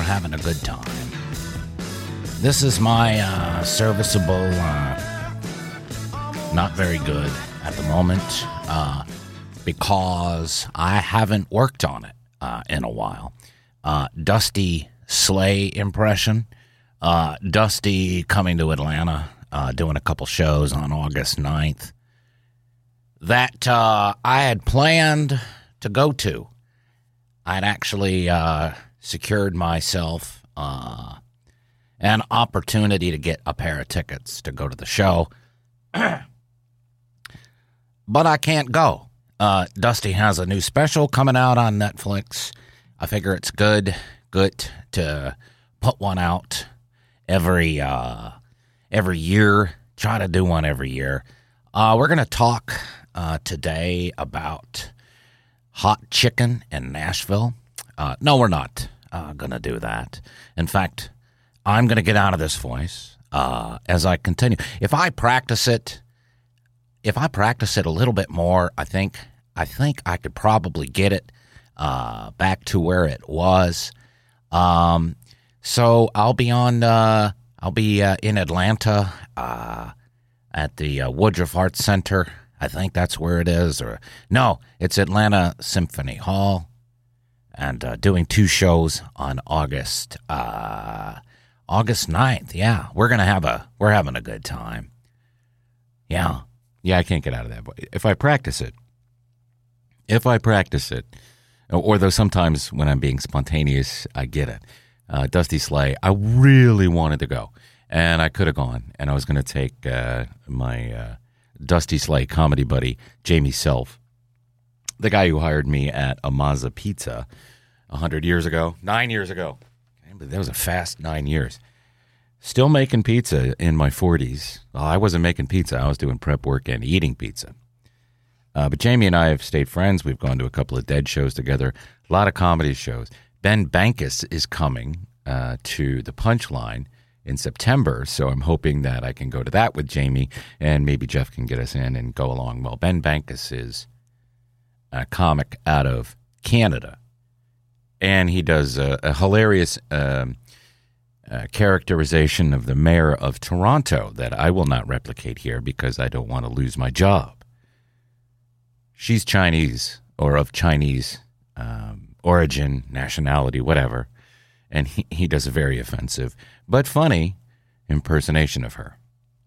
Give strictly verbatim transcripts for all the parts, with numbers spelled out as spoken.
having a good time. This is my uh, serviceable, uh, not very good at the moment, uh, because I haven't worked on it uh, in a while. Uh, Dusty Slay impression. Uh, Dusty coming to Atlanta, uh, doing a couple shows on August ninth that uh, I had planned to go to. I'd actually uh, secured myself uh, an opportunity to get a pair of tickets to go to the show. But I can't go. Uh, Dusty has a new special coming out on Netflix. I figure it's good, good to put one out every uh, every year. Try to do one every year. Uh, we're going to talk uh, today about hot chicken in Nashville. Uh, no, we're not uh, going to do that. In fact, I'm going to get out of this voice uh, as I continue. If I practice it, if I practice it a little bit more, I think I think I could probably get it uh, back to where it was. Um, so I'll be on. Uh, I'll be uh, in Atlanta uh, at the uh, Woodruff Arts Center. I think that's where it is. Or no, it's Atlanta Symphony Hall, and uh, doing two shows on August uh, August ninth. Yeah, we're gonna have a we're having a good time. Yeah, yeah. I can't get out of that. If I practice it, if I practice it, or though sometimes when I'm being spontaneous, I get it. Uh, Dusty Slay. I really wanted to go, and I could have gone, and I was going to take uh, my. Uh, Dusty Slay comedy buddy, Jamie Self, the guy who hired me at Amaza Pizza a hundred years ago, nine years ago. That was a fast nine years. Still making pizza in my forties. Well, I wasn't making pizza. I was doing prep work and eating pizza. Uh, but Jamie and I have stayed friends. We've gone to a couple of Dead shows together, a lot of comedy shows. Ben Bankus is coming uh, to the Punchline in September, so I'm hoping that I can go to that with Jamie, and maybe Jeff can get us in and go along. Well, Ben Bankus is a comic out of Canada, and he does a, a hilarious um, uh, characterization of the mayor of Toronto that I will not replicate here because I don't want to lose my job. She's Chinese, or of Chinese um, origin, nationality, whatever. And he, he does a very offensive, but funny impersonation of her.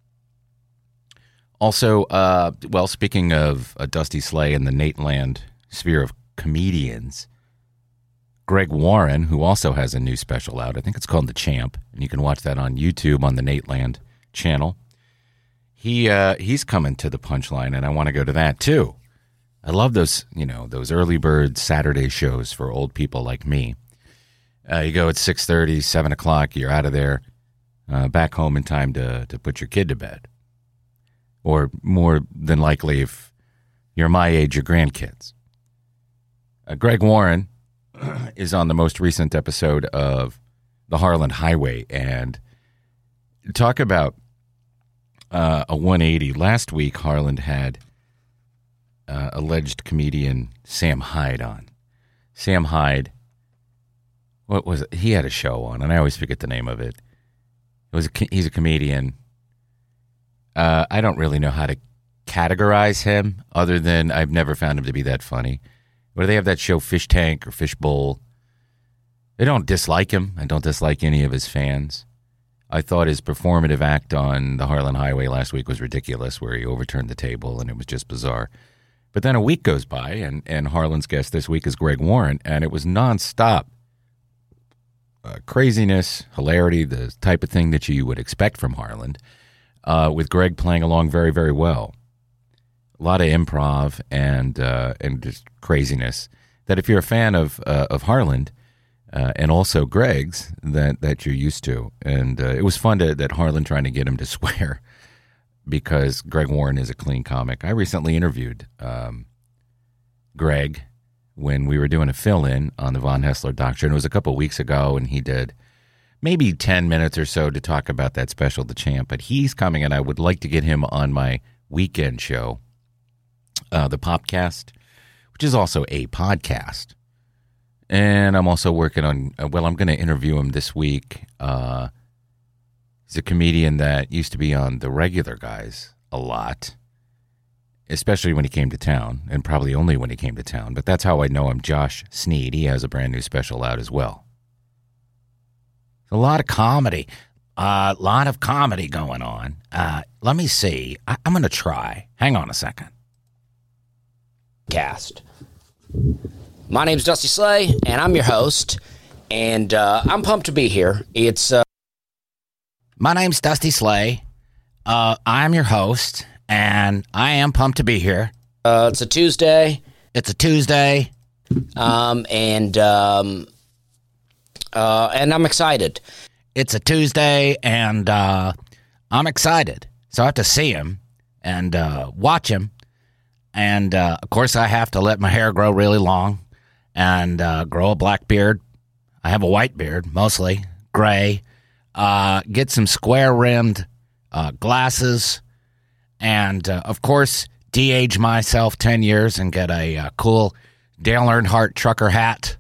Also, uh, well, speaking of uh, Dusty Slay and the Nateland sphere of comedians, Greg Warren, who also has a new special out, I think it's called The Champ, and you can watch that on YouTube on the Nateland channel. He uh, he's coming to the Punchline, and I want to go to that too. I love those, you know, those early bird Saturday shows for old people like me. Uh, you go at six thirty, seven o'clock, you're out of there, uh, back home in time to, to put your kid to bed. Or more than likely, if you're my age, your grandkids. Uh, Greg Warren is on the most recent episode of the Harland Highway, and talk about uh, a one eighty. Last week, Harland had uh, alleged comedian Sam Hyde on. Sam Hyde. What was it? He had a show on, and I always forget the name of it. It was a, he's a comedian. Uh, I don't really know how to categorize him, other than I've never found him to be that funny. But they have that show Fish Tank or Fish Bowl. I don't dislike him. I don't dislike any of his fans. I thought his performative act on the Harland Highway last week was ridiculous, where he overturned the table, and it was just bizarre. But then a week goes by, and, and Harland's guest this week is Greg Warren, and it was nonstop. Uh, craziness, hilarity, the type of thing that you would expect from Harland, uh, with Greg playing along very, very well. A lot of improv and uh, and just craziness. That if you're a fan of uh, of Harland uh, and also Greg's, that that you're used to. And uh, it was fun to, that Harland trying to get him to swear, because Greg Warren is a clean comic. I recently interviewed um, Greg when we were doing a fill-in on the Von Hessler Doctrine. It was a couple of weeks ago, and he did maybe ten minutes or so to talk about that special, The Champ. But he's coming, and I would like to get him on my weekend show, uh, the Popcast, which is also a podcast. And I'm also working on, uh, well, I'm going to interview him this week. Uh, he's a comedian that used to be on The Regular Guys a lot, especially when he came to town, and probably only when he came to town. But that's how I know him, Josh Sneed. He has a brand new special out as well. A lot of comedy. A uh, lot of comedy going on. Uh, let me see. I- I'm going to try. Hang on a second. Cast. My name's Dusty Slay, and I'm your host, and uh, I'm pumped to be here. It's uh... My name's Dusty Slay. Uh, I'm your host, and I am pumped to be here. Uh, it's a Tuesday. It's a Tuesday. Um, and um, uh, and I'm excited. It's a Tuesday, and uh, I'm excited. So I have to see him and uh, watch him. And, uh, of course, I have to let my hair grow really long and uh, grow a black beard. I have a white beard, mostly gray. Uh, get some square-rimmed uh, glasses. And, uh, of course, de-age myself ten years and get a uh, cool Dale Earnhardt trucker hat.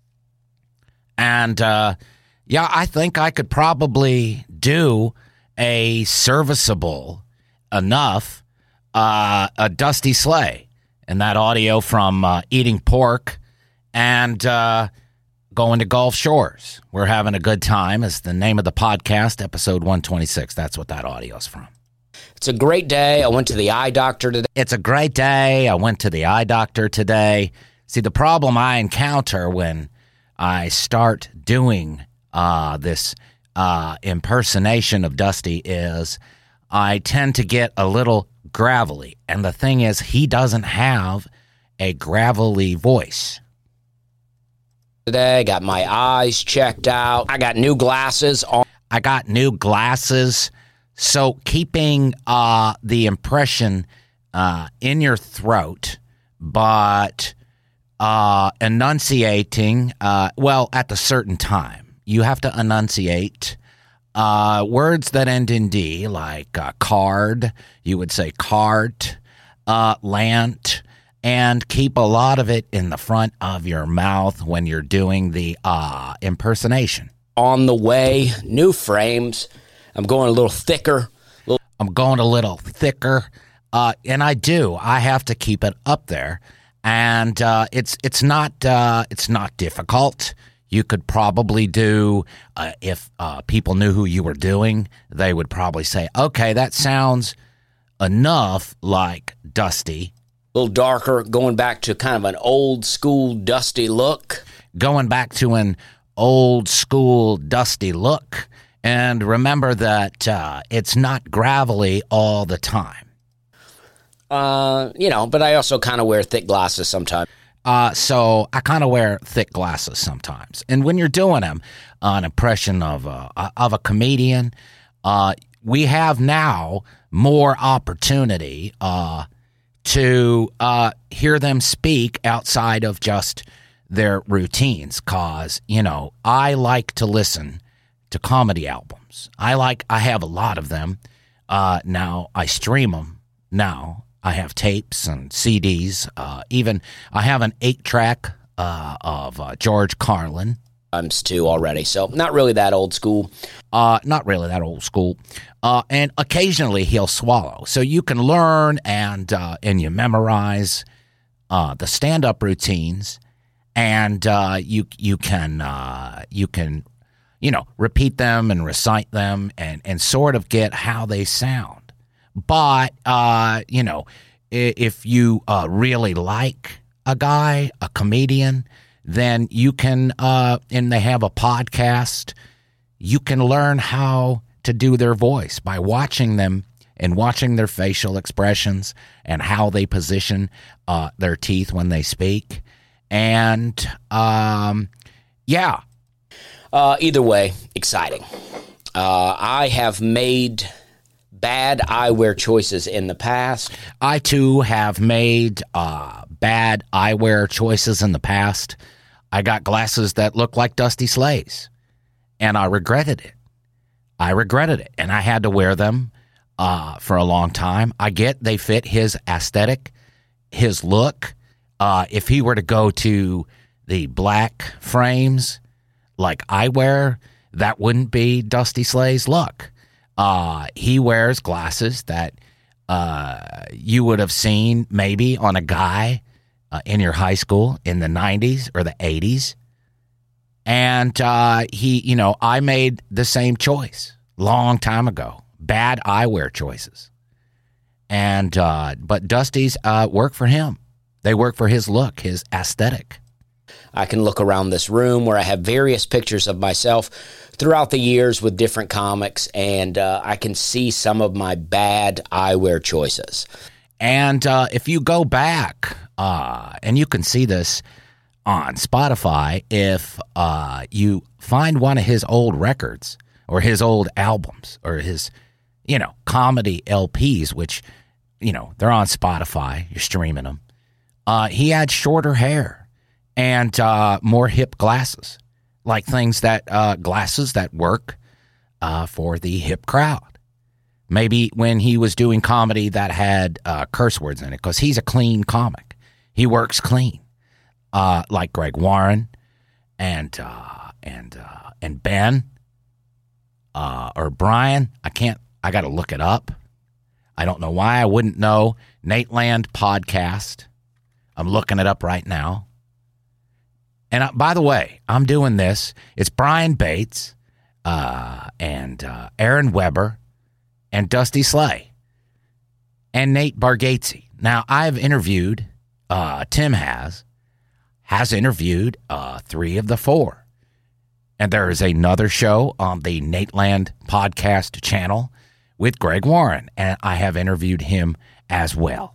And, uh, yeah, I think I could probably do a serviceable enough uh, a Dusty Slay. And that audio from uh, Eating Pork and uh, Going to Gulf Shores. We're having a good time is the name of the podcast, episode one twenty-six. That's what that audio is from. It's a great day. I went to the eye doctor today. It's a great day. I went to the eye doctor today. See, the problem I encounter when I start doing uh, this uh, impersonation of Dusty is I tend to get a little gravelly. And the thing is, he doesn't have a gravelly voice. Today, got my eyes checked out. I got new glasses on. I got new glasses. So keeping uh, the impression uh, in your throat, but uh, enunciating, uh, well, at a certain time. You have to enunciate uh, words that end in D, like uh, card. You would say cart, uh, lant, and keep a lot of it in the front of your mouth when you're doing the uh, impersonation. On the way, new frames. I'm going a little thicker. Little- I'm going a little thicker, uh, and I do. I have to keep it up there, and uh, it's it's not uh, it's not difficult. You could probably do uh, if uh, people knew who you were doing, they would probably say, "Okay, that sounds enough like Dusty." A little darker, going back to kind of an old school Dusty look. Going back to an old school Dusty look. And remember that uh, it's not gravelly all the time. Uh, you know, but I also kind of wear thick glasses sometimes. Uh, so I kind of wear thick glasses sometimes. And when you're doing them, uh, an impression of a, of a comedian, uh, we have now more opportunity uh, to uh, hear them speak outside of just their routines. Because, you know, I like to listen to comedy albums. I like, I have a lot of them. Uh, now I stream them. Now I have tapes and C Ds. Uh, even I have an eight track uh, of uh, George Carlin. I'm too already, so not really that old school. Uh, not really that old school. Uh, and occasionally he'll swallow. So you can learn and uh, and you memorize uh, the stand up routines, and uh, you you can uh, you can. you know, repeat them and recite them and, and sort of get how they sound. But, uh, you know, if you uh, really like a guy, a comedian, then you can, uh, and they have a podcast, you can learn how to do their voice by watching them and watching their facial expressions and how they position uh, their teeth when they speak. And, um, yeah. Uh, either way, exciting. Uh, I have made bad eyewear choices in the past. I, too, have made uh, bad eyewear choices in the past. I got glasses that look like Dusty Slay's, and I regretted it. I regretted it, and I had to wear them uh, for a long time. I get they fit his aesthetic, his look. Uh, if he were to go to the black frames like I wear, that wouldn't be Dusty Slay's look. Uh, he wears glasses that uh, you would have seen maybe on a guy uh, in your high school in the nineties or the eighties. And uh, he, you know, I made the same choice long time ago. Bad eyewear choices. And, uh, but Dusty's uh, work for him. They work for his look, his aesthetic. I can look around this room where I have various pictures of myself throughout the years with different comics, and uh, I can see some of my bad eyewear choices. And uh, if you go back, uh, and you can see this on Spotify, if uh, you find one of his old records or his old albums or his, you know, comedy L Ps, which, you know, they're on Spotify, you're streaming them, uh, he had shorter hair and uh, more hip glasses, like things that, uh, glasses that work uh, for the hip crowd. Maybe when he was doing comedy that had uh, curse words in it, because he's a clean comic. He works clean. Uh, like Greg Warren and uh, and uh, and Ben uh, or Brian. I can't. I got to look it up. I don't know why I wouldn't know. Nate Land podcast. I'm looking it up right now. And uh, by the way, I'm doing this. It's Brian Bates uh, and uh, Aaron Weber and Dusty Slay and Nate Bargatze. Now I've interviewed. Uh, Tim has. has interviewed uh, three of the four. And there is another show on the Nate Land podcast channel with Greg Warren, and I have interviewed him as well.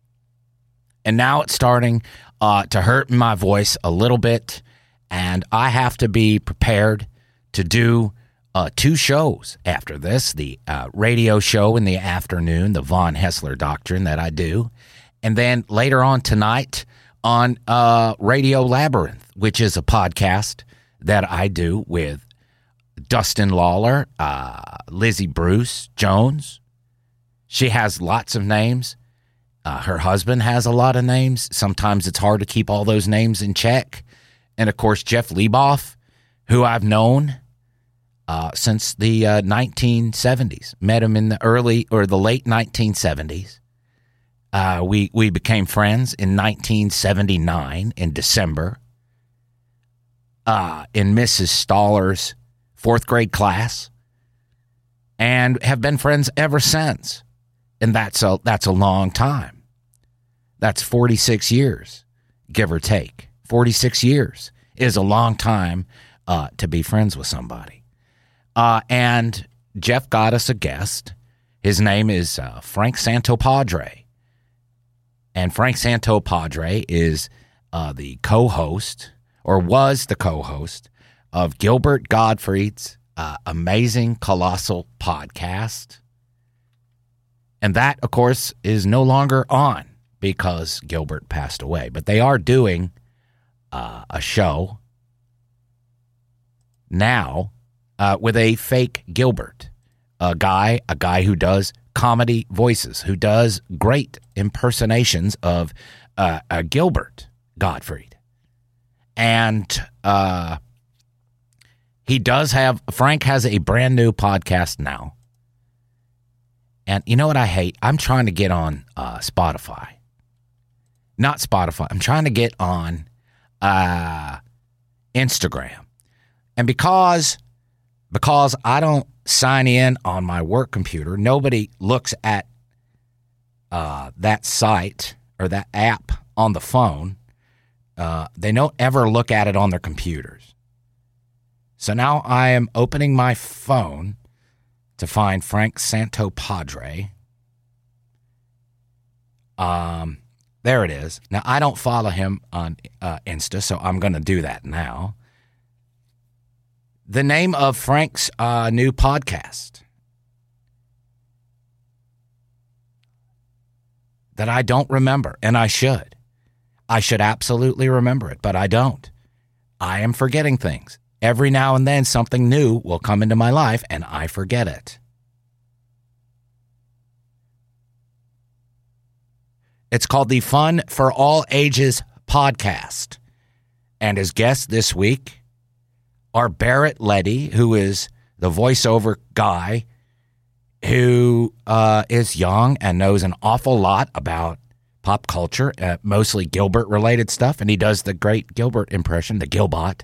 And now it's starting uh, to hurt my voice a little bit, and I have to be prepared to do uh, two shows after this, the uh, radio show in the afternoon, the Von Hessler Doctrine that I do, and then later on tonight, on uh, Radio Labyrinth, which is a podcast that I do with Dustin Lawler, uh, Lizzie Bruce Jones. She has lots of names. Uh, her husband has a lot of names. Sometimes it's hard to keep all those names in check. And, of course, Jeff Lieboff, who I've known uh, since the uh, nineteen seventies. Met him in the early or the late nineteen seventies. Uh, we, we became friends in nineteen seventy-nine in December uh, in Missus Stoller's fourth grade class, and have been friends ever since. And that's a, that's a long time. That's forty-six years, give or take. forty-six years is a long time uh, to be friends with somebody. Uh, and Jeff got us a guest. His name is uh, Frank Santopadre. And Frank Santopadre is uh, the co-host, or was the co-host, of Gilbert Gottfried's uh, amazing, colossal podcast. And that, of course, is no longer on because Gilbert passed away. But they are doing uh, a show now uh, with a fake Gilbert, a guy, a guy who does comedy voices, who does great impersonations of uh, uh, Gilbert Gottfried. And uh, he does have, Frank has a brand new podcast now. And you know what I hate? I'm trying to get on uh, Spotify. Not Spotify. I'm trying to get on uh, Instagram. And because because I don't sign in on my work computer, nobody looks at uh, that site or that app on the phone. Uh, they don't ever look at it on their computers. So now I am opening my phone to find Frank Santopadre. Um, there it is. Now, I don't follow him on uh, Insta, so I'm going to do that now. The name of Frank's uh, new podcast that I don't remember, and I should. I should absolutely remember it, but I don't. I am forgetting things. Every now and then something new will come into my life, and I forget it. It's called the Fun for All Ages podcast. And his guests this week are Barrett Letty, who is the voiceover guy who uh, is young and knows an awful lot about pop culture, uh, mostly Gilbert-related stuff, and he does the great Gilbert impression, the Gilbot.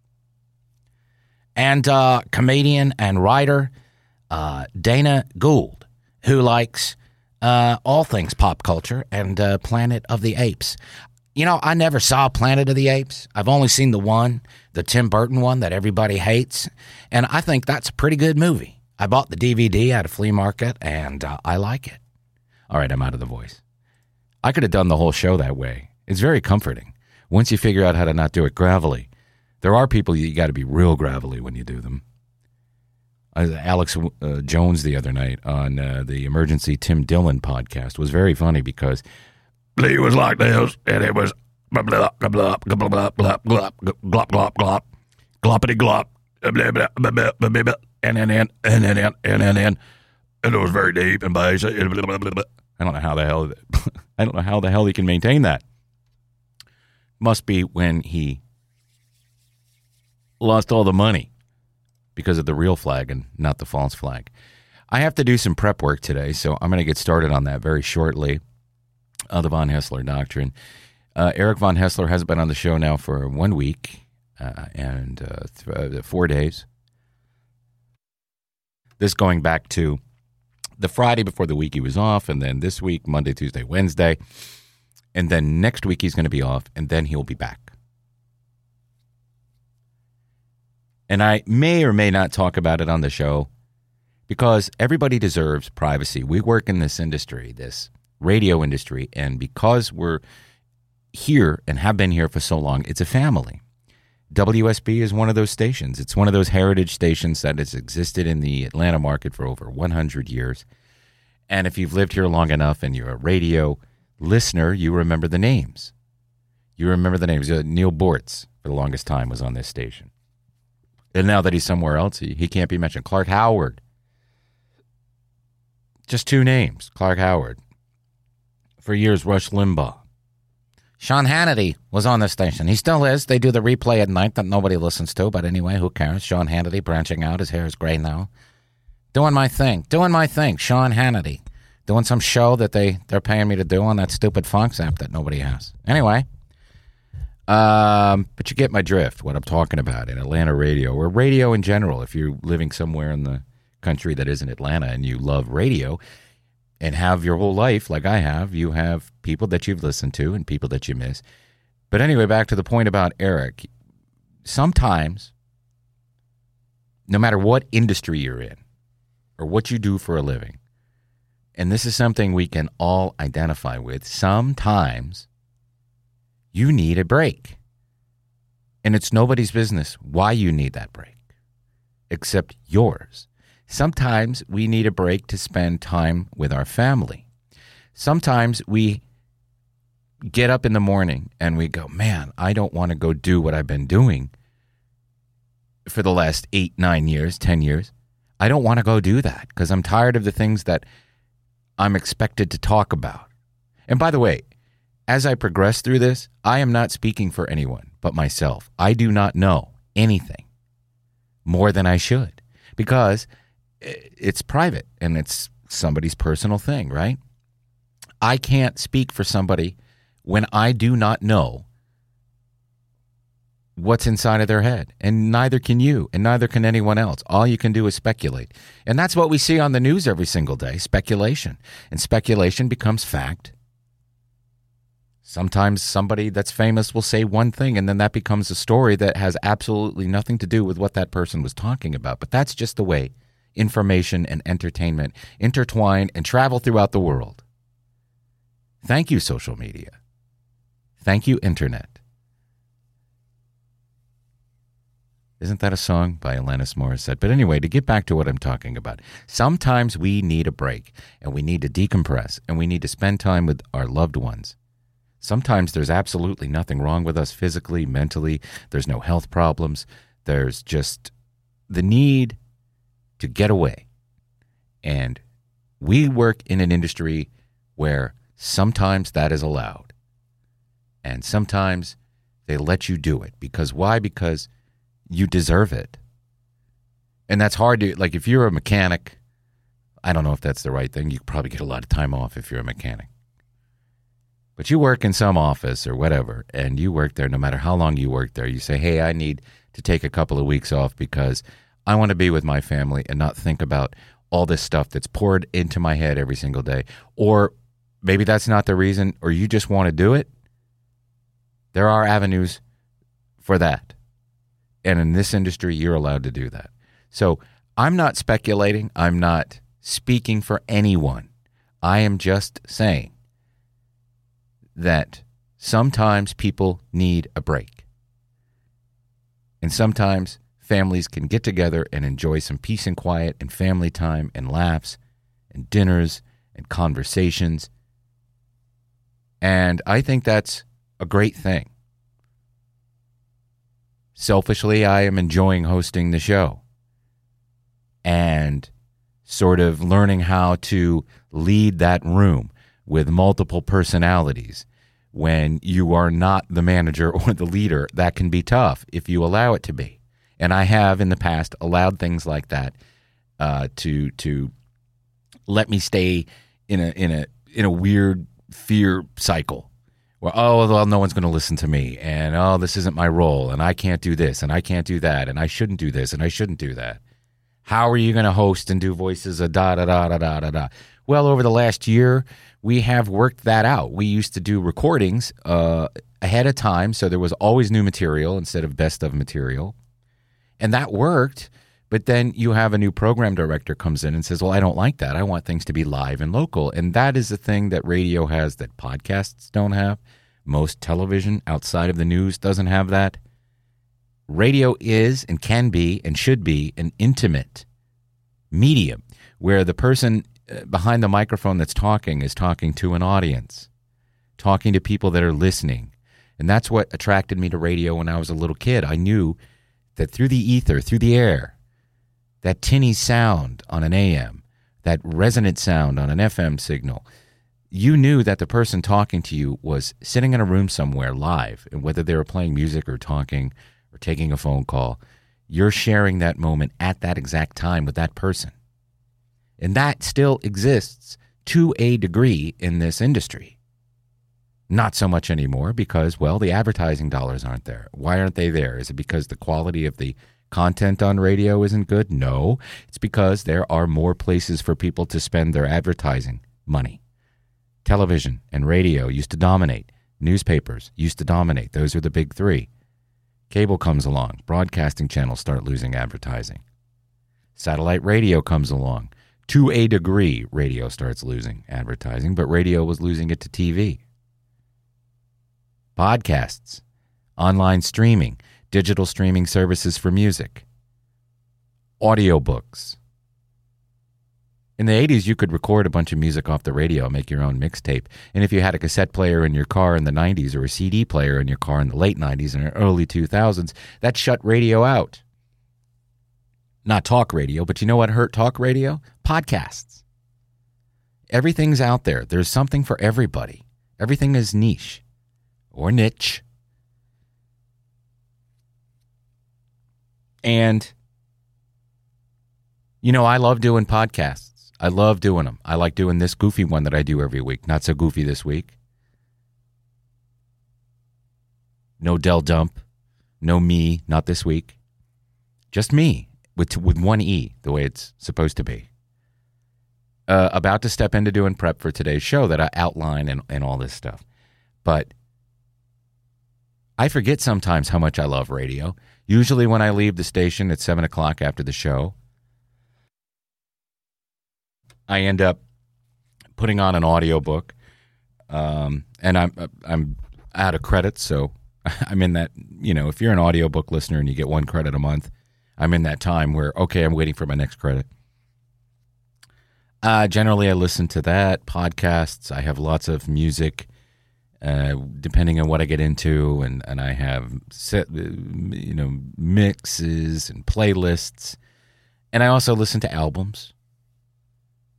And uh, comedian and writer uh, Dana Gould, who likes uh, all things pop culture and uh, Planet of the Apes. You know, I never saw Planet of the Apes. I've only seen the one, the Tim Burton one that everybody hates, and I think that's a pretty good movie. I bought the D V D at a flea market, and uh, I like it. All right, I'm out of the voice. I could have done the whole show that way. It's very comforting. Once you figure out how to not do it gravelly. There are people you got to be real gravelly when you do them. Uh, Alex uh, Jones the other night on uh, the Emergency Tim Dillon podcast was very funny because he was like this, and it was blah, blah, blah, blah, blah, blah, blah, blah, blah, glop, glop, glop, gloppity glop, blah, blah, blah, blah, blah, blah, blah, and then, and then, and then, and then, and it was very deep and bass. I don't know how the hell, I don't know how the hell he can maintain that. Must be when he lost all the money because of the real flag and not the false flag. I have to do some prep work today, so I'm going to get started on that very shortly. Uh, the Von Hessler Doctrine. Uh, Eric Von Hessler has been on the show now for one week uh, and uh, th- uh, four days. This going back to the Friday before the week he was off, and then this week, Monday, Tuesday, Wednesday. And then next week he's going to be off, and then he'll be back. And I may or may not talk about it on the show because everybody deserves privacy. We work in this industry, this radio industry, and because we're here and have been here for so long, it's a family. W S B is one of those stations. It's one of those heritage stations that has existed in the Atlanta market for over one hundred years. And if you've lived here long enough and you're a radio listener, you remember the names. You remember the names. Uh, Neil Bortz, for the longest time, was on this station. And now that he's somewhere else, he, he can't be mentioned. Clark Howard. Just two names, Clark Howard. For years, Rush Limbaugh. Sean Hannity was on this station. He still is. They do the replay at night that nobody listens to, but anyway, who cares? Sean Hannity branching out. His hair is gray now. Doing my thing. Doing my thing. Sean Hannity. Doing some show that they, they're paying me to do on that stupid Fox app that nobody has. Anyway. Um, but you get my drift, what I'm talking about in Atlanta radio, or radio in general. If you're living somewhere in the country that isn't Atlanta and you love radio and have your whole life, like I have, you have people that you've listened to and people that you miss. But anyway, back to the point about Eric. Sometimes, no matter what industry you're in or what you do for a living, and this is something we can all identify with, sometimes you need a break. And it's nobody's business why you need that break, except yours. Sometimes we need a break to spend time with our family. Sometimes we get up in the morning and we go, man, I don't want to go do what I've been doing for the last eight, nine years, ten years. I don't want to go do that because I'm tired of the things that I'm expected to talk about. And by the way, as I progress through this, I am not speaking for anyone but myself. I do not know anything more than I should because it's private and it's somebody's personal thing, right? I can't speak for somebody when I do not know what's inside of their head, and neither can you, and neither can anyone else. All you can do is speculate. And that's what we see on the news every single day, speculation. And speculation becomes fact. Sometimes somebody that's famous will say one thing, and then that becomes a story that has absolutely nothing to do with what that person was talking about. But that's just the way information and entertainment intertwine and travel throughout the world. Thank you, social media. Thank you, Internet. Isn't that a song by Alanis Morissette? But anyway, to get back to what I'm talking about, sometimes we need a break, and we need to decompress, and we need to spend time with our loved ones. Sometimes there's absolutely nothing wrong with us physically, mentally. There's no health problems. There's just the need to get away. And we work in an industry where sometimes that is allowed. And sometimes They let you do it. Because why? Because you deserve it. And that's hard to, like, if you're a mechanic, I don't know if that's the right thing. You could probably get a lot of time off if you're a mechanic. But you work in some office or whatever, and you work there no matter how long you work there. You say, hey, I need to take a couple of weeks off because I want to be with my family and not think about all this stuff that's poured into my head every single day. Or maybe that's not the reason, or you just want to do it. There are avenues for that. And in this industry, you're allowed to do that. So I'm not speculating. I'm not speaking for anyone. I am just saying that sometimes people need a break. And sometimes families can get together and enjoy some peace and quiet and family time and laughs and dinners and conversations. And I think that's a great thing. Selfishly, I am enjoying hosting the show and sort of learning how to lead that room with multiple personalities. When you are not the manager or the leader, that can be tough if you allow it to be. And I have in the past allowed things like that uh, to to let me stay in a in a in a weird fear cycle where, oh, well, no one's going to listen to me, and oh, this isn't my role, and I can't do this, and I can't do that, and I shouldn't do this, and I shouldn't do that. How are you going to host and do voices of da da da da da da da? Well, over the last year, we have worked that out. We used to do recordings uh, ahead of time, so there was always new material instead of best of material. And that worked, but then you have a new program director comes in and says, well, I don't like that. I want things to be live and local. And that is the thing that radio has that podcasts don't have. Most television outside of the news doesn't have that. Radio is and can be and should be an intimate medium where the person behind the microphone that's talking is talking to an audience, talking to people that are listening. And that's what attracted me to radio when I was a little kid. I knew that through the ether, through the air, that tinny sound on an A M, that resonant sound on an F M signal, you knew that the person talking to you was sitting in a room somewhere live, and whether they were playing music or talking or taking a phone call, you're sharing that moment at that exact time with that person. And that still exists to a degree in this industry. Not so much anymore because, well, the advertising dollars aren't there. Why aren't they there? Is it because the quality of the content on radio isn't good? No. It's because there are more places for people to spend their advertising money. Television and radio used to dominate. Newspapers used to dominate. Those are the big three. Cable comes along. Broadcasting channels start losing advertising. Satellite radio comes along. To a degree, radio starts losing advertising, but radio was losing it to T V. Podcasts, online streaming, digital streaming services for music, audiobooks. In the eighties, you could record a bunch of music off the radio, make your own mixtape. And if you had a cassette player in your car in the nineties or a C D player in your car in the late nineties and early two thousands, that shut radio out. Not talk radio, but you know what hurt talk radio? Podcasts. Everything's out there. There's something for everybody. Everything is niche or niche. And, you know, I love doing podcasts. I love doing them. I like doing this goofy one that I do every week. Not so goofy this week. No Del Dump. No me. Not this week. Just me. With with one E, the way it's supposed to be. Uh, about to step into doing prep for today's show that I outline and, and all this stuff. But I forget sometimes how much I love radio. Usually when I leave the station at seven o'clock after the show, I end up putting on an audiobook. Um, and I'm, I'm out of credits, so I'm in that, you know, if you're an audiobook listener and you get one credit a month, I'm in that time where, okay, I'm waiting for my next credit. Uh, generally, I listen to that, podcasts. I have lots of music, uh, depending on what I get into, and, and I have set, you know, mixes and playlists. And I also listen to albums.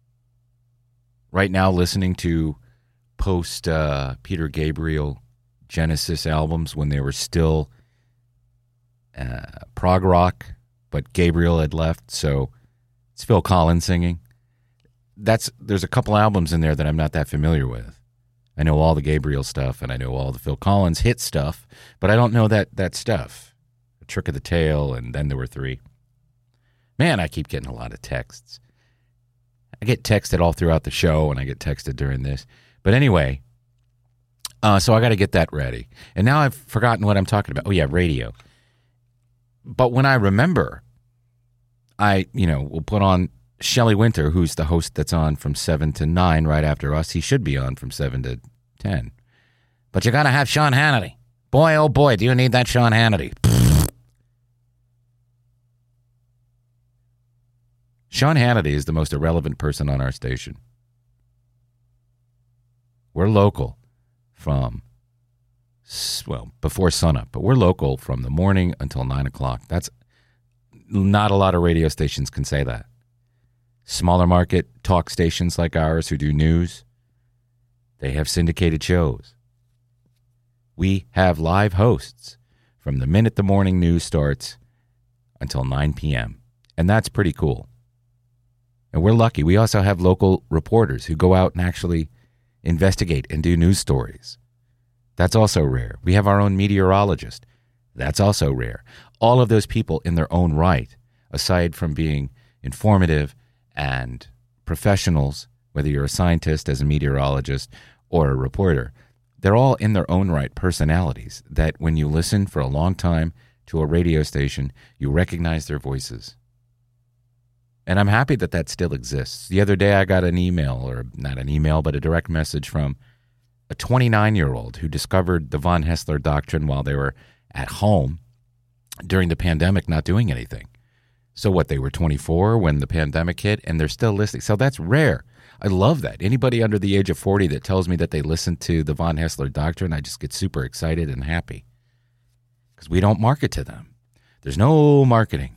Right now, listening to post uh, Peter Gabriel Genesis albums when they were still uh, prog rock, but Gabriel had left, so it's Phil Collins singing. That's there's a couple albums in there that I'm not that familiar with. I know all the Gabriel stuff, and I know all the Phil Collins hit stuff, but I don't know that that stuff. A Trick of the Tail, and Then There Were Three. Man, I keep getting a lot of texts. I get texted all throughout the show, and I get texted during this. But anyway, uh, so I got to get that ready. And now I've forgotten what I'm talking about. Oh, yeah, radio. But when I remember, I, you know, will put on Shelley Winter, who's the host that's on from seven to nine right after us. He should be on from seven to ten. But you got to have Sean Hannity. Boy, oh boy, do you need that Sean Hannity. Sean Hannity is the most irrelevant person on our station. We're local from, well, before sunup, but we're local from the morning until nine o'clock. That's not a lot of radio stations can say that. Smaller market talk stations like ours who do news, they have syndicated shows. We have live hosts from the minute the morning news starts until nine p.m., and that's pretty cool. And we're lucky. We also have local reporters who go out and actually investigate and do news stories. That's also rare. We have our own meteorologist. That's also rare. All of those people in their own right, aside from being informative and professionals, whether you're a scientist as a meteorologist or a reporter, they're all in their own right personalities that when you listen for a long time to a radio station, you recognize their voices. And I'm happy that that still exists. The other day I got an email, or not an email, but a direct message from a twenty-nine-year-old who discovered the Von Hessler doctrine while they were at home during the pandemic, not doing anything. So what, they were twenty-four when the pandemic hit, and they're still listening. So that's rare. I love that. Anybody under the age of forty that tells me that they listen to the Von Hessler doctrine, I just get super excited and happy. Because we don't market to them. There's no marketing.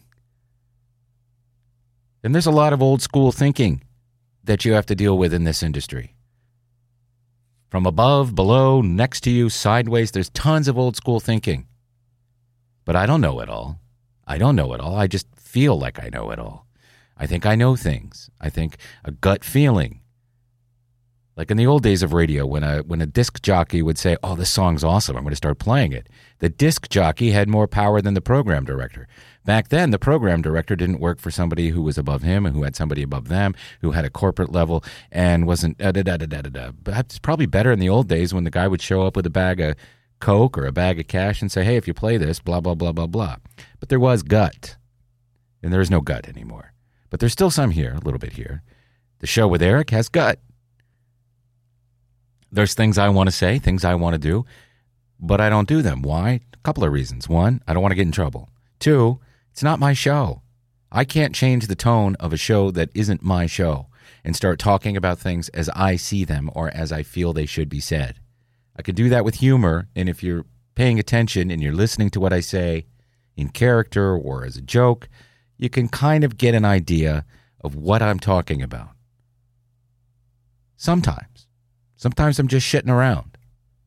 And there's a lot of old school thinking that you have to deal with in this industry. From above, below, next to you, sideways, there's tons of old school thinking. But I don't know it all. I don't know it all. I just feel like I know it all. I think I know things. I think a gut feeling. Like in the old days of radio, when a when a disc jockey would say, oh, this song's awesome, I'm going to start playing it. The disc jockey had more power than the program director. Back then, the program director didn't work for somebody who was above him and who had somebody above them, who had a corporate level and wasn't da-da-da-da-da-da. But it's probably better in the old days when the guy would show up with a bag of Coke or a bag of cash and say, hey, if you play this, blah, blah, blah, blah, blah. But there was gut. And there is no gut anymore. But there's still some here, a little bit here. The show with Eric has gut. There's things I want to say, things I want to do, but I don't do them. Why? A couple of reasons. One, I don't want to get in trouble. Two, it's not my show. I can't change the tone of a show that isn't my show and start talking about things as I see them or as I feel they should be said. I can do that with humor, and if you're paying attention and you're listening to what I say in character or as a joke, you can kind of get an idea of what I'm talking about. Sometimes. Sometimes I'm just shitting around.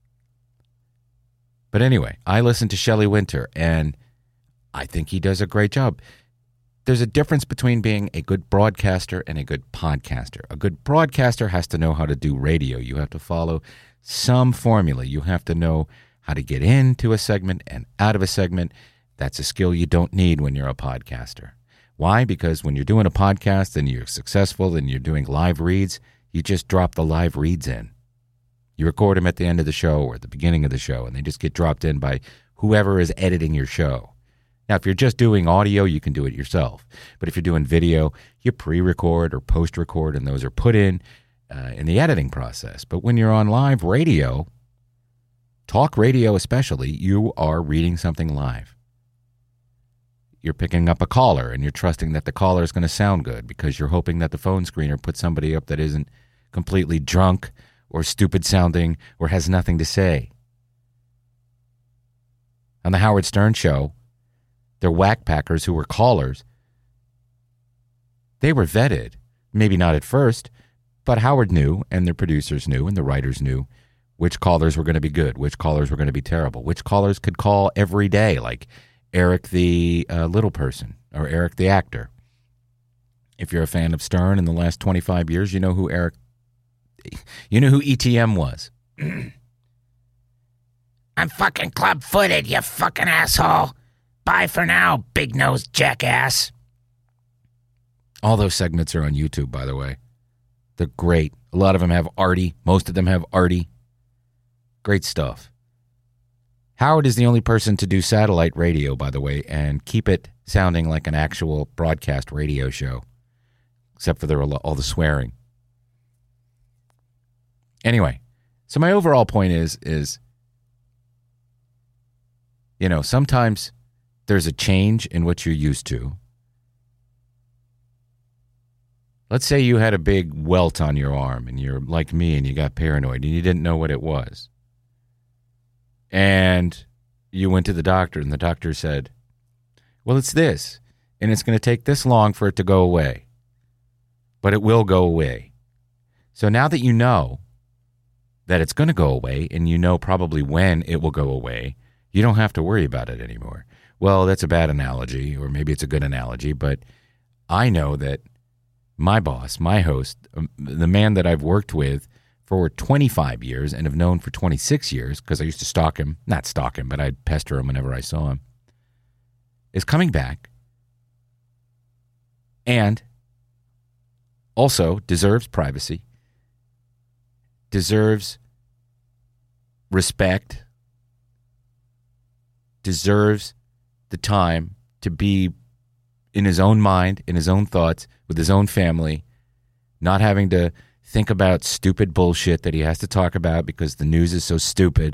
But anyway, I listen to Shelley Winter, and I think he does a great job. There's a difference between being a good broadcaster and a good podcaster. A good broadcaster has to know how to do radio. You have to follow some formula. You have to know how to get into a segment and out of a segment. That's a skill you don't need when you're a podcaster. Why? Because when you're doing a podcast and you're successful and you're doing live reads, you just drop the live reads in. You record them at the end of the show or at the beginning of the show, and they just get dropped in by whoever is editing your show. Now, if you're just doing audio, you can do it yourself. But if you're doing video, you pre-record or post-record, and those are put in uh, in the editing process. But when you're on live radio, talk radio especially, you are reading something live. You're picking up a caller, and you're trusting that the caller is going to sound good because you're hoping that the phone screener puts somebody up that isn't completely drunk or stupid sounding or has nothing to say. On the Howard Stern show, their whack packers who were callers, they were vetted. Maybe not at first, but Howard knew, and the producers knew, and the writers knew which callers were going to be good, which callers were going to be terrible, which callers could call every day, like Eric the uh, little person or Eric the actor. If you're a fan of Stern in the last twenty-five years, you know who Eric, you know who E T M was. I'm fucking club-footed, you fucking asshole. Bye for now, big-nosed jackass. All those segments are on YouTube, by the way. They're great. A lot of them have Artie. Most of them have Artie. Great stuff. Howard is the only person to do satellite radio, by the way, and keep it sounding like an actual broadcast radio show, except for the, all the swearing. Anyway, so my overall point is, is, you know, sometimes there's a change in what you're used to. Let's say you had a big welt on your arm and you're like me and you got paranoid and you didn't know what it was. And you went to the doctor and the doctor said, well, it's this, and it's going to take this long for it to go away. But it will go away. So now that you know that it's going to go away and you know probably when it will go away, you don't have to worry about it anymore. Well, that's a bad analogy, or maybe it's a good analogy, but I know that my boss, my host, the man that I've worked with for twenty-five years and have known for twenty-six years, because I used to stalk him, not stalk him, but I'd pester him whenever I saw him, is coming back and also deserves privacy, deserves respect, deserves the time to be in his own mind, in his own thoughts, with his own family, not having to think about stupid bullshit that he has to talk about because the news is so stupid.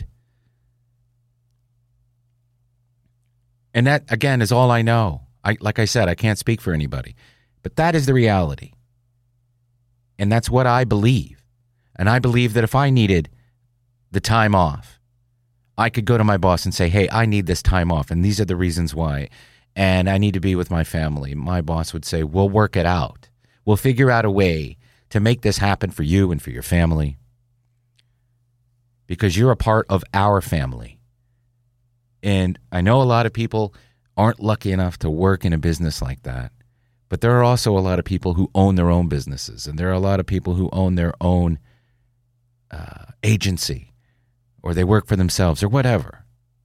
And that, again, is all I know. I, like I said, I can't speak for anybody. But that is the reality. And that's what I believe. And I believe that if I needed the time off, I could go to my boss and say, hey, I need this time off, and these are the reasons why, and I need to be with my family. My boss would say, we'll work it out. We'll figure out a way to make this happen for you and for your family, because you're a part of our family. And I know a lot of people aren't lucky enough to work in a business like that, but there are also a lot of people who own their own businesses, and there are a lot of people who own their own uh, agency, or they work for themselves, or whatever.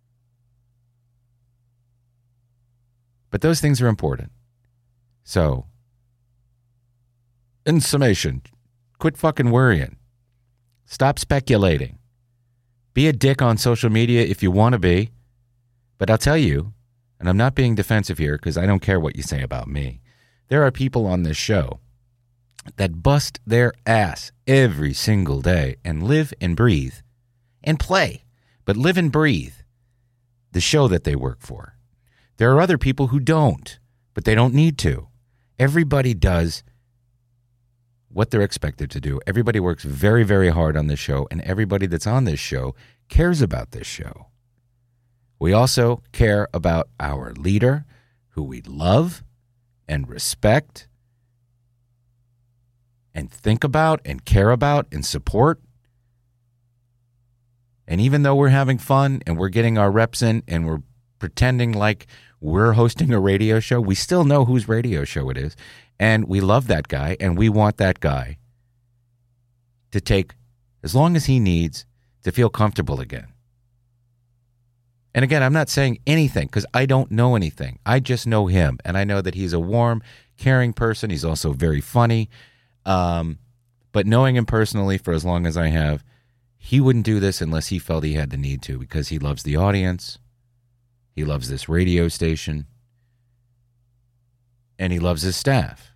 But those things are important. So, in summation, quit fucking worrying. Stop speculating. Be a dick on social media if you want to be. But I'll tell you, and I'm not being defensive here because I don't care what you say about me, there are people on this show that bust their ass every single day and live and breathe and play, but live and breathe the show that they work for. There are other people who don't, but they don't need to. Everybody does what they're expected to do. Everybody works very, very hard on this show, and everybody that's on this show cares about this show. We also care about our leader, who we love and respect and think about and care about and support. And even though we're having fun and we're getting our reps in and we're pretending like we're hosting a radio show, we still know whose radio show it is. And we love that guy, and we want that guy to take as long as he needs to feel comfortable again. And again, I'm not saying anything because I don't know anything. I just know him, and I know that he's a warm, caring person. He's also very funny. Um, but knowing him personally for as long as I have, he wouldn't do this unless he felt he had the need to, because he loves the audience. He loves this radio station. And he loves his staff.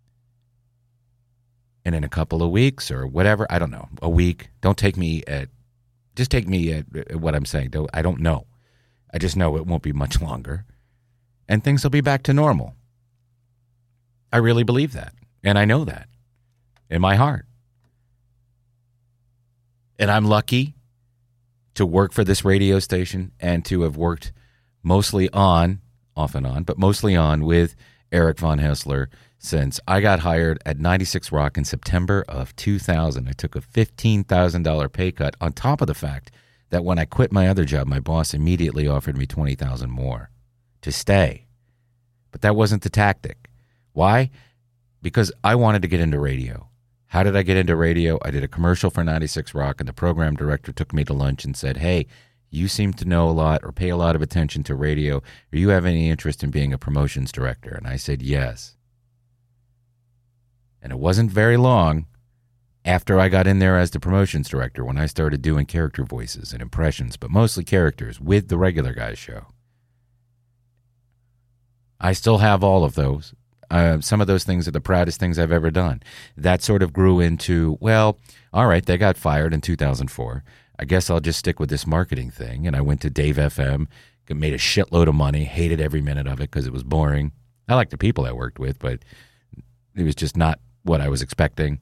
And in a couple of weeks or whatever, I don't know, a week, don't take me at, just take me at, at what I'm saying. I don't know. I just know it won't be much longer. And things will be back to normal. I really believe that. And I know that in my heart. And I'm lucky to work for this radio station and to have worked mostly on, off and on, but mostly on with Eric Von Hessler since I got hired at ninety-six Rock in September of two thousand. I took a fifteen thousand dollars pay cut on top of the fact that when I quit my other job, my boss immediately offered me twenty thousand dollars more to stay. But that wasn't the tactic. Why? Because I wanted to get into radio. How did I get into radio? I did a commercial for ninety-six Rock, and the program director took me to lunch and said, hey, you seem to know a lot or pay a lot of attention to radio. Do you have any interest in being a promotions director? And I said, yes. And it wasn't very long after I got in there as the promotions director when I started doing character voices and impressions, but mostly characters with the Regular Guys show. I still have all of those. Uh, some of those things are the proudest things I've ever done. That sort of grew into, well, all right, they got fired in two thousand four. I guess I'll just stick with this marketing thing. And I went to Dave F M, made a shitload of money, hated every minute of it because it was boring. I liked the people I worked with, but it was just not what I was expecting.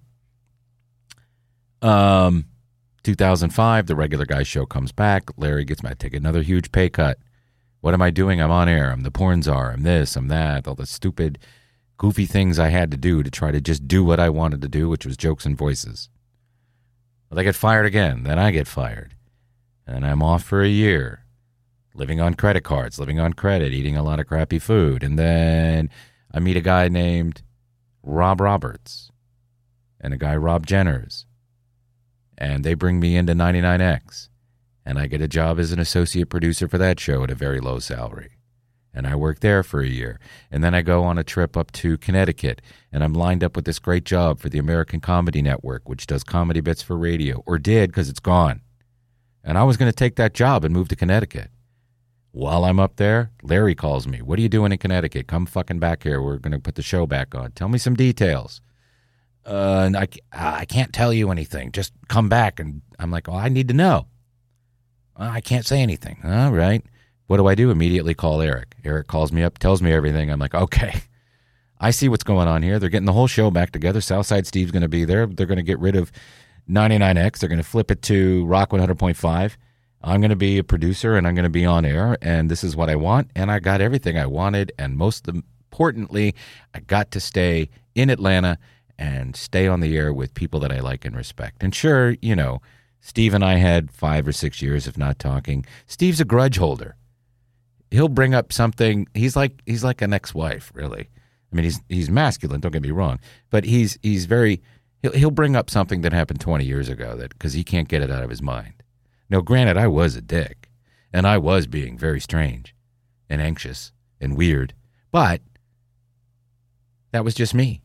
Um, two thousand five, the Regular Guys show comes back. Larry gets me, I take another huge pay cut. What am I doing? I'm on air. I'm the porn czar. I'm this, I'm that, all the stupid, goofy things I had to do to try to just do what I wanted to do, which was jokes and voices. Well, they get fired again. Then I get fired. And I'm off for a year, living on credit cards, living on credit, eating a lot of crappy food. And then I meet a guy named Rob Roberts and a guy, Rob Jenners. And they bring me into ninety-nine X. And I get a job as an associate producer for that show at a very low salary. And I work there for a year. And then I go on a trip up to Connecticut, and I'm lined up with this great job for the American Comedy Network, which does comedy bits for radio, or did because it's gone. And I was going to take that job and move to Connecticut. While I'm up there, Larry calls me. What are you doing in Connecticut? Come fucking back here. We're going to put the show back on. Tell me some details. Uh, and I, I can't tell you anything. Just come back. And I'm like, well, I need to know. I can't say anything. All right. What do I do? Immediately call Eric. Eric calls me up, tells me everything. I'm like, okay, I see what's going on here. They're getting the whole show back together. Southside Steve's going to be there. They're going to get rid of ninety-nine X. They're going to flip it to Rock one hundred point five. I'm going to be a producer, and I'm going to be on air, and this is what I want. And I got everything I wanted, and most importantly, I got to stay in Atlanta and stay on the air with people that I like and respect. And sure, you know, Steve and I had five or six years of not talking. Steve's a grudge holder. He'll bring up something. He's like he's like an ex-wife, really. I mean, he's he's masculine. Don't get me wrong, but he's he's very. He'll he'll bring up something that happened twenty years ago that because he can't get it out of his mind. Now, granted, I was a dick, and I was being very strange, and anxious, and weird, but that was just me,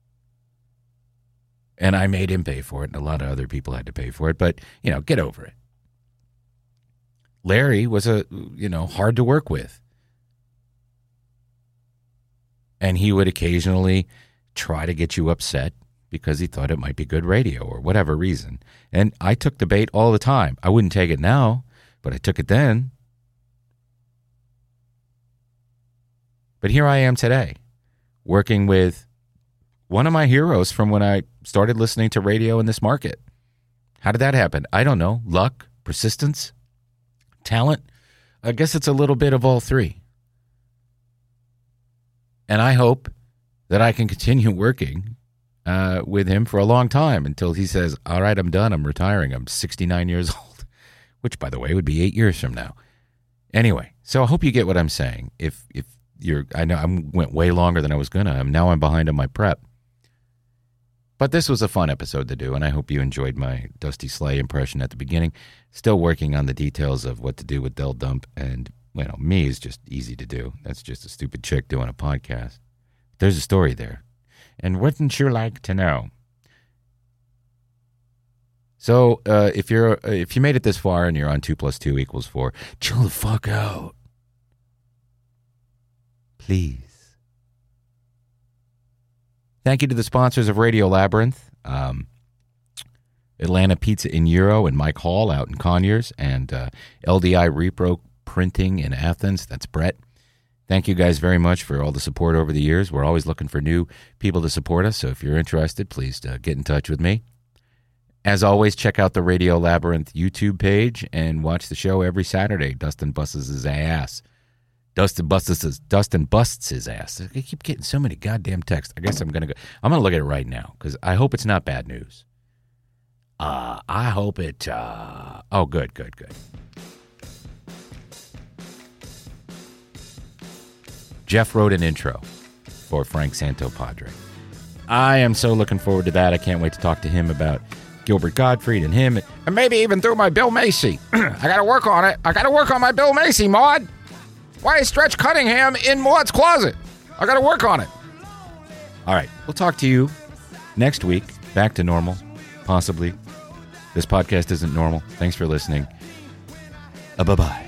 and I made him pay for it, and a lot of other people had to pay for it. But you know, get over it. Larry was a, you know, hard to work with. And he would occasionally try to get you upset because he thought it might be good radio or whatever reason. And I took the bait all the time. I wouldn't take it now, but I took it then. But here I am today, working with one of my heroes from when I started listening to radio in this market. How did that happen? I don't know. Luck, persistence, talent. I guess it's a little bit of all three. And I hope that I can continue working uh, with him for a long time until he says, all right, I'm done. I'm retiring. I'm sixty-nine years old, which, by the way, would be eight years from now. Anyway, so I hope you get what I'm saying. If if you're, I know I went way longer than I was going to. Now I'm behind on my prep. But this was a fun episode to do, and I hope you enjoyed my Dusty Slay impression at the beginning. Still working on the details of what to do with Del Dump, and, you know, me is just easy to do. That's just a stupid chick doing a podcast. There's a story there. And wouldn't you like to know? So, uh, if you're uh, if you made it this far and you're on two plus two equals four, chill the fuck out. Please. Thank you to the sponsors of Radio Labyrinth, um, Atlanta Pizza in Euro and Mike Hall out in Conyers, and uh, L D I Repro Printing in Athens. That's Brett. Thank you guys very much for all the support over the years. We're always looking for new people to support us, so if you're interested, please uh, get in touch with me. As always, check out the Radio Labyrinth YouTube page and watch the show every Saturday. Dustin busts his ass Dustin busts his, Dustin busts his ass. I keep getting so many goddamn texts. I guess I'm going to go. I'm going to look at it right now because I hope it's not bad news. Uh, I hope it. Uh, oh, good, good, good. Jeff wrote an intro for Frank Santopadre. I am so looking forward to that. I can't wait to talk to him about Gilbert Gottfried and him, and maybe even through my Bill Macy. I got to work on it. I got to work on my Bill Macy, Maud. Why is Stretch Cunningham in Maud's closet? I got to work on it. All right, we'll talk to you next week. Back to normal, possibly. This podcast isn't normal. Thanks for listening. Uh, bye-bye.